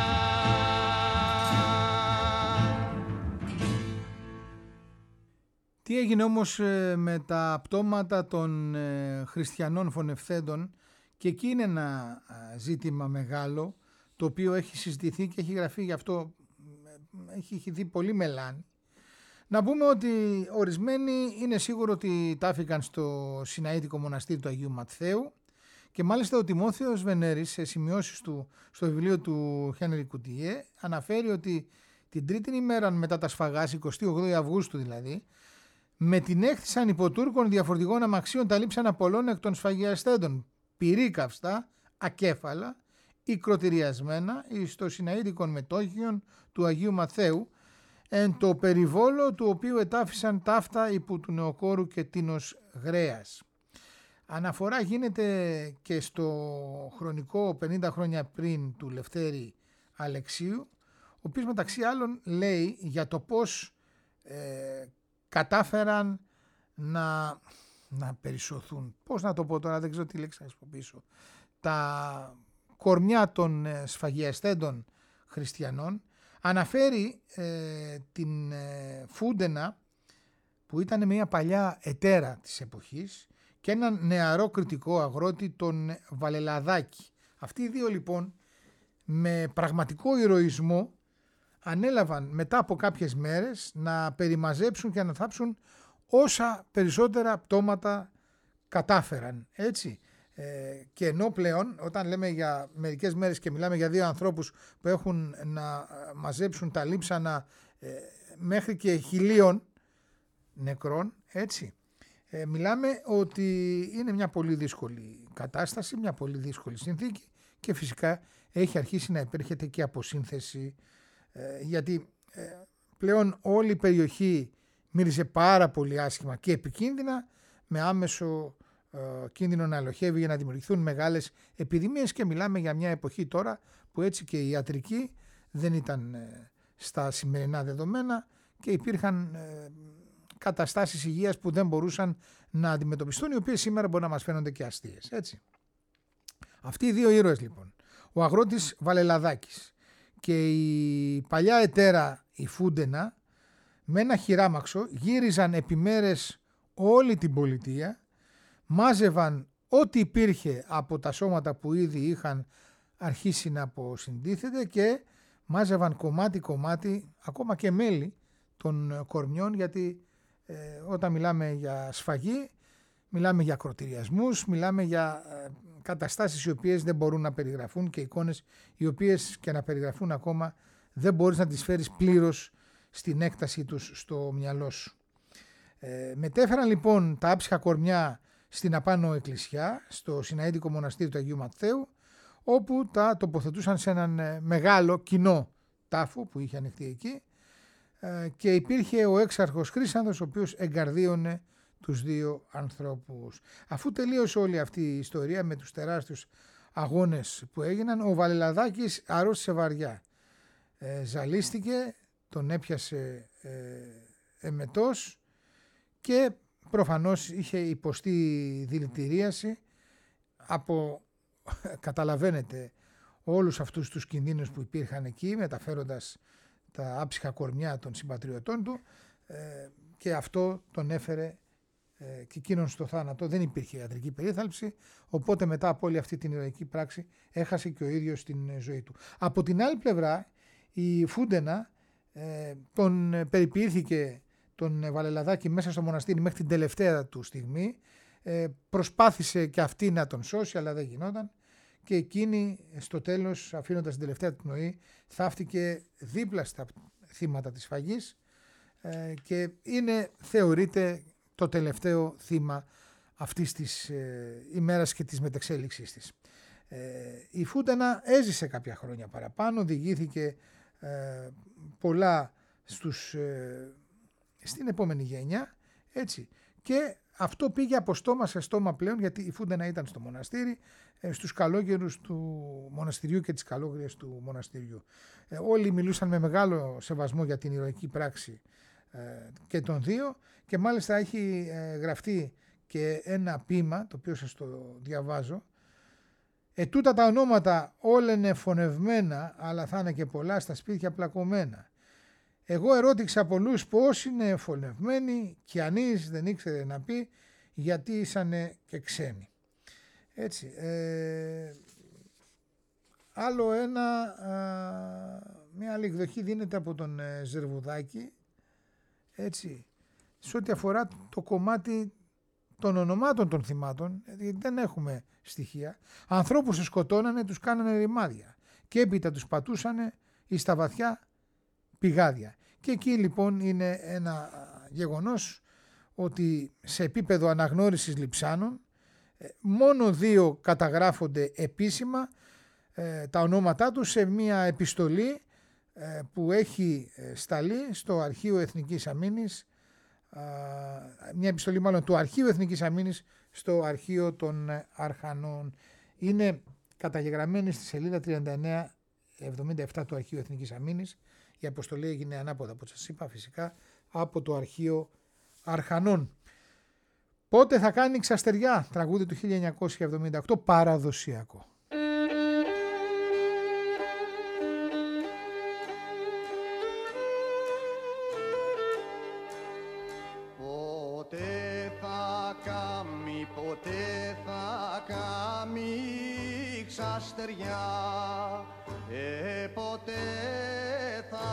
Τι έγινε όμως με τα πτώματα των χριστιανών φωνευθέντων, και εκεί είναι ένα ζήτημα μεγάλο το οποίο έχει συζητηθεί και έχει γραφεί, γι' αυτό έχει δει πολύ μελάνη. Να πούμε ότι ορισμένοι είναι σίγουρο ότι τάφηκαν στο Σιναήτικο μοναστήρι του Αγίου Ματθαίου και μάλιστα ο Τιμόθεος Βενέρης σε σημειώσεις του στο βιβλίο του Χένρι Κουτιέ αναφέρει ότι την τρίτη ημέρα μετά τα σφαγάς, 28 Αυγούστου δηλαδή, με την έκθισαν υπό Τούρκων διαφορετικών αμαξίων τα λείψαν απολών εκ των σφαγιαστέντων, πυρίκαυστα, ακέφαλα ή κροτηριασμένα εις το Σιναήτικον μετόχιον του Αγίου Ματθαίου, εν το περιβόλο του οποίου ετάφησαν ταύτα υπό του νεοκόρου και τίνος γρέας. Αναφορά γίνεται και στο χρονικό 50 χρόνια πριν του Λευτέρη Αλεξίου, ο οποίος μεταξύ άλλων λέει για το πώς κατάφεραν να περισσωθούν. Πώς να το πω τώρα, δεν ξέρω τι λέξη θα χρησιμοποιήσω. Τα κορμιά των σφαγιαστέντων χριστιανών. Αναφέρει την Φούντενα, που ήταν μια παλιά ετέρα της εποχής, και έναν νεαρό κριτικό αγρότη, τον Βαλελαδάκη. Αυτοί οι δύο λοιπόν με πραγματικό ηρωισμό ανέλαβαν μετά από κάποιες μέρες να περιμαζέψουν και να θάψουν όσα περισσότερα πτώματα κατάφεραν, έτσι. Και ενώ πλέον όταν λέμε για μερικές μέρες και μιλάμε για 2 ανθρώπους που έχουν να μαζέψουν τα λείψανα μέχρι και 1.000 νεκρών, έτσι, μιλάμε ότι είναι μια πολύ δύσκολη κατάσταση, μια πολύ δύσκολη συνθήκη και φυσικά έχει αρχίσει να υπέρχεται και αποσύνθεση, γιατί πλέον όλη η περιοχή μύριζε πάρα πολύ άσχημα και επικίνδυνα, με άμεσο κίνδυνο να ελοχεύει για να δημιουργηθούν μεγάλες επιδημίες, και μιλάμε για μια εποχή τώρα που έτσι και η ιατρική δεν ήταν στα σημερινά δεδομένα και υπήρχαν καταστάσεις υγείας που δεν μπορούσαν να αντιμετωπιστούν, οι οποίες σήμερα μπορεί να μας φαίνονται και αστείες, έτσι. Αυτοί οι 2 ήρωες λοιπόν, ο αγρότης Βαλελαδάκης και η παλιά ετέρα η Φούντενα, με ένα χειράμαξο γύριζαν επί μέρες όλη την πολιτεία, μάζευαν ό,τι υπήρχε από τα σώματα που ήδη είχαν αρχίσει να αποσυντίθεται και μάζευαν κομμάτι-κομμάτι, ακόμα και μέλη των κορμιών, γιατί όταν μιλάμε για σφαγή μιλάμε για ακροτηριασμούς, μιλάμε για καταστάσεις οι οποίες δεν μπορούν να περιγραφούν και εικόνες οι οποίες και να περιγραφούν ακόμα δεν μπορείς να τις φέρεις πλήρως στην έκτασή τους στο μυαλό σου. Μετέφεραν λοιπόν τα άψυχα κορμιά στην απάνω εκκλησιά, στο Συναΐτικο μοναστήρι του Αγίου Ματθαίου, όπου τα τοποθετούσαν σε έναν μεγάλο κοινό τάφο που είχε ανοιχτεί εκεί, και υπήρχε ο έξαρχος Χρύσανθος, ο οποίος εγκαρδίωνε τους 2 ανθρώπους. Αφού τελείωσε όλη αυτή η ιστορία με τους τεράστιους αγώνες που έγιναν, ο Βαλελαδάκης αρρώστησε βαριά. Ζαλίστηκε, τον έπιασε εμετός και προφανώς είχε υποστεί δηλητηρίαση από, καταλαβαίνετε, όλους αυτούς τους κινδύνους που υπήρχαν εκεί, μεταφέροντας τα άψυχα κορμιά των συμπατριωτών του, και αυτό τον έφερε και εκείνον στο θάνατο. Δεν υπήρχε ιατρική περίθαλψη, οπότε μετά από όλη αυτή την ηρωική πράξη έχασε και ο ίδιος την ζωή του. Από την άλλη πλευρά η Φούντενα τον περιποιήθηκε τον Βαλελαδάκη μέσα στο μοναστήρι μέχρι την τελευταία του στιγμή, προσπάθησε και αυτή να τον σώσει, αλλά δεν γινόταν, και εκείνη στο τέλος, αφήνοντας την τελευταία του πνοή, θαύτηκε δίπλα στα θύματα της φαγής και θεωρείται το τελευταίο θύμα αυτής της ημέρας και της μετεξέλιξής της. Η Φούντενα έζησε κάποια χρόνια παραπάνω, διηγήθηκε πολλά στην επόμενη γενιά, έτσι, και αυτό πήγε από στόμα σε στόμα πλέον, γιατί η Φούντενα ήταν στο μοναστήρι, στους καλόγερους του μοναστηριού και τις καλόγριες του μοναστηριού. Όλοι μιλούσαν με μεγάλο σεβασμό για την ηρωική πράξη και των 2, και μάλιστα έχει γραφτεί και ένα ποίημα, το οποίο σας το διαβάζω. «Ετούτα τα ονόματα όλενε φωνευμένα, αλλά θα είναι και πολλά στα σπίτια πλακωμένα. Εγώ ερώτηξα πολλούς πώς είναι φωνευμένοι, κι ανείς δεν ήξερε να πει, γιατί ήσανε και ξένοι». Έτσι, άλλο μια άλλη εκδοχή δίνεται από τον Ζερβουδάκη, έτσι, σε ό,τι αφορά το κομμάτι των ονομάτων των θυμάτων, γιατί δεν έχουμε στοιχεία. Ανθρώπους τους σκοτώνανε, τους κάνανε ρημάδια και έπειτα τους πατούσανε εις τα βαθιά πηγάδια. Και εκεί λοιπόν είναι ένα γεγονός ότι σε επίπεδο αναγνώρισης λειψάνων μόνο 2 καταγράφονται επίσημα τα ονόματά τους σε μια επιστολή που έχει σταλεί στο Αρχείο Εθνικής Αμήνης, μια επιστολή μάλλον του Αρχείου Εθνικής Αμήνης στο Αρχείο των Αρχανών. Είναι καταγεγραμμένη στη σελίδα 39-77 του Αρχείου Εθνικής Αμήνης. Η αποστολή έγινε ανάποδα, όπως σας είπα, φυσικά από το Αρχείο Αρχανών. Πότε θα κάνει ξαστεριά, τραγούδι του 1978, παραδοσιακό. Ποτέ θα κάμει ξαστεριά, ποτέ θα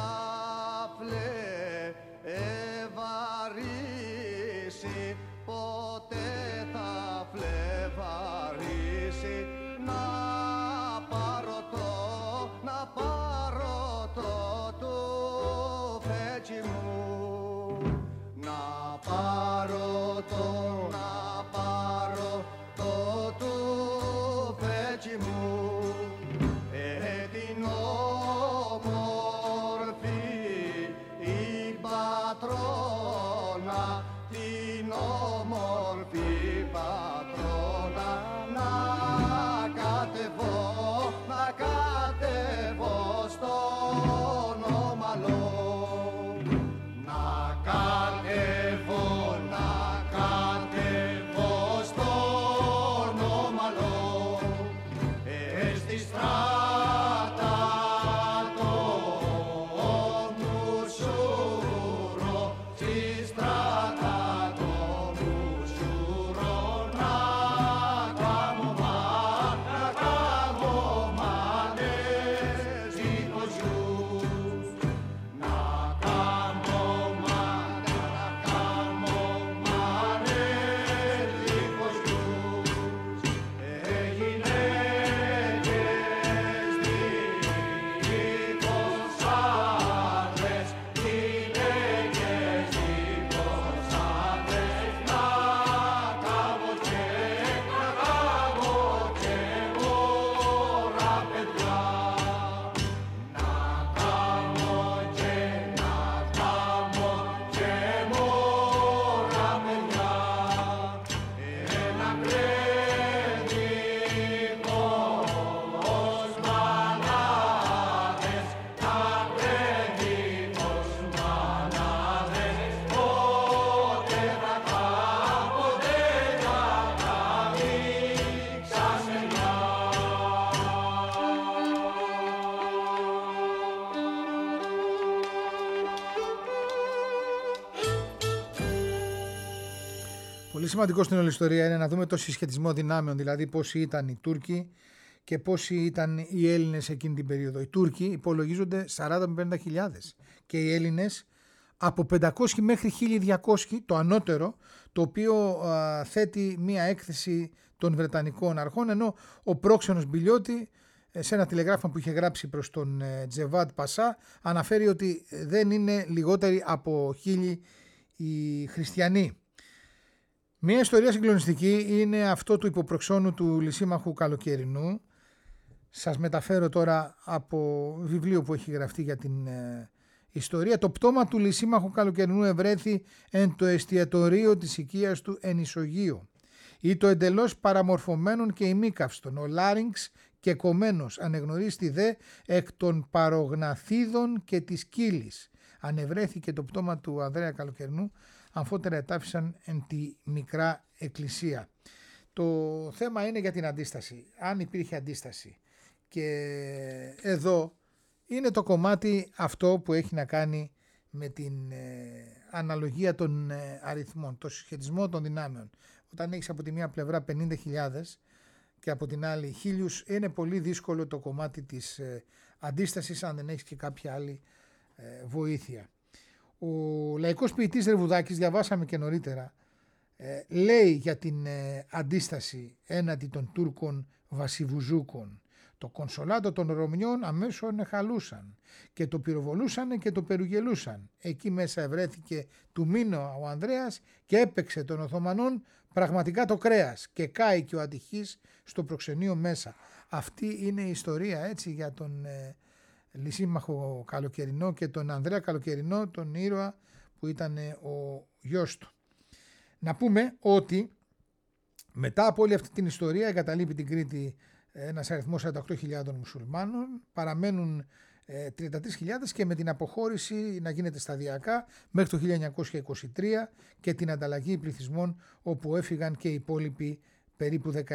φλεβαρίσει, ποτέ θα φλεβαρίσει. σημαντικό στην όλη ιστορία είναι να δούμε το συσχετισμό δυνάμεων, δηλαδή πόσοι ήταν οι Τούρκοι και πόσοι ήταν οι Έλληνες εκείνη την περίοδο. Οι Τούρκοι υπολογίζονται 40-50.000 και οι Έλληνες από 500 μέχρι 1.200, το ανώτερο, το οποίο θέτει μία έκθεση των Βρετανικών αρχών, ενώ ο πρόξενος Μπιλιώτη σε ένα τηλεγράφημα που είχε γράψει προς τον Τζεβάτ Πασά αναφέρει ότι δεν είναι λιγότεροι από 1.000 οι χριστιανοί. Μία ιστορία συγκλονιστική είναι αυτό του υποπροξώνου του Λυσίμαχου Καλοκαιρινού. Σας μεταφέρω τώρα από βιβλίο που έχει γραφτεί για την ιστορία. Το πτώμα του Λυσίμαχου Καλοκαιρινού ευρέθη εν το εστιατορείο της οικίας του εν Ισογείο. Ή το εντελώς παραμορφωμένον και ημίκαυστον, ο Λάρινξ και κομμένος, ανεγνωρίστη δε εκ των παρογναθίδων και της Κύλης. Ανεβρέθηκε το πτώμα του Ανδρέα Καλοκαιρινού, αμφότερα ετάφησαν εν τη μικρά εκκλησία. Το θέμα είναι για την αντίσταση, αν υπήρχε αντίσταση. Και εδώ είναι το κομμάτι αυτό που έχει να κάνει με την αναλογία των αριθμών, το συσχετισμό των δυνάμεων. Όταν έχεις από τη μία πλευρά 50.000 και από την άλλη 1.000, είναι πολύ δύσκολο το κομμάτι της αντίστασης αν δεν έχεις και κάποια άλλη βοήθεια. Ο λαϊκός ποιητής Ρεβουδάκης, διαβάσαμε και νωρίτερα, λέει για την αντίσταση έναντι των Τούρκων βασιβουζούκων. Το κονσολάτο των Ρωμιών αμέσως εχαλούσαν και το πυροβολούσαν και το περουγελούσαν. Εκεί μέσα ευρέθηκε του Μήνο ο Ανδρέας και έπαιξε των Οθωμανών πραγματικά το κρέας και κάει και ο ατυχής στο προξενείο μέσα. Αυτή είναι η ιστορία, έτσι, για τον Λυσίμαχο Καλοκαιρινό και τον Ανδρέα Καλοκαιρινό, τον ήρωα που ήταν ο γιος του. Να πούμε ότι μετά από όλη αυτή την ιστορία εγκαταλείπει την Κρήτη ένας αριθμός 48.000 μουσουλμάνων, παραμένουν 33.000 και με την αποχώρηση να γίνεται σταδιακά μέχρι το 1923 και την ανταλλαγή πληθυσμών, όπου έφυγαν και οι υπόλοιποι περίπου 19.000.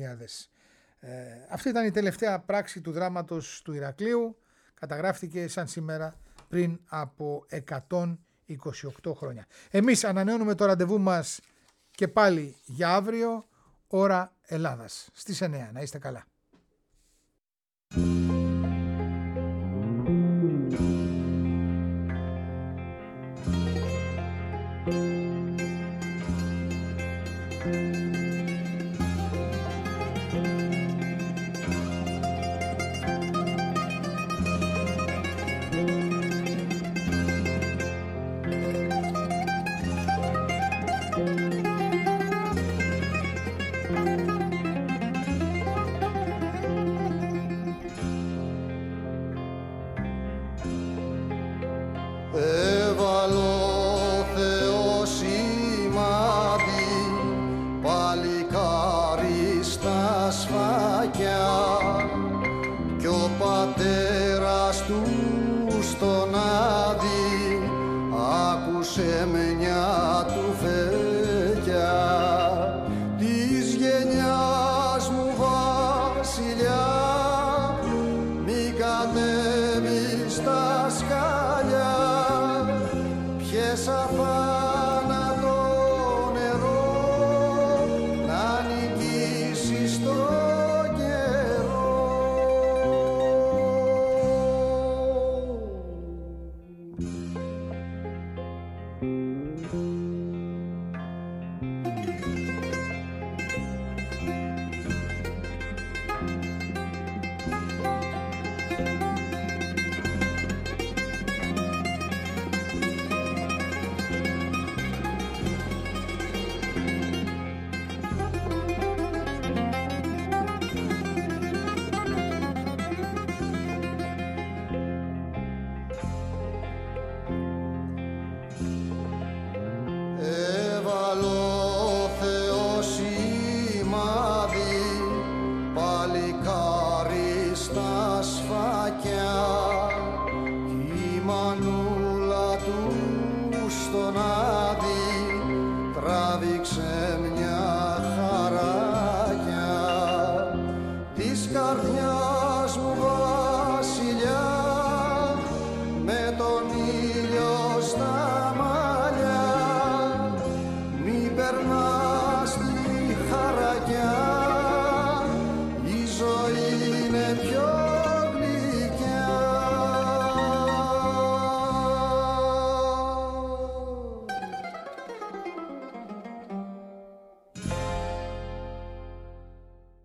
Αυτή ήταν η τελευταία πράξη του δράματος του Ηρακλείου. Καταγράφτηκε σαν σήμερα πριν από 128 χρόνια. Εμείς ανανεώνουμε το ραντεβού μας και πάλι για αύριο, ώρα Ελλάδας, στις 9. Να είστε καλά. Παλικάρι στα σφάλια